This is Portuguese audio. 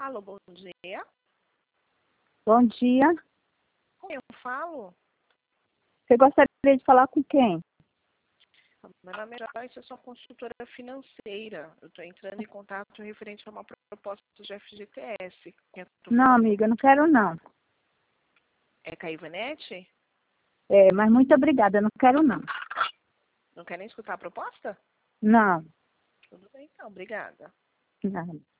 Alô, bom dia. Bom dia. Com quem eu falo? Você gostaria de falar com quem? Meu nome é Joyce, eu sou consultora financeira. Eu estou entrando em contato referente a uma proposta do FGTS. Não, amiga, não quero não. É com a Ivanete? Mas muito obrigada, não quero não. Não quer nem escutar a proposta? Não, Tudo bem, então. Obrigada. nada.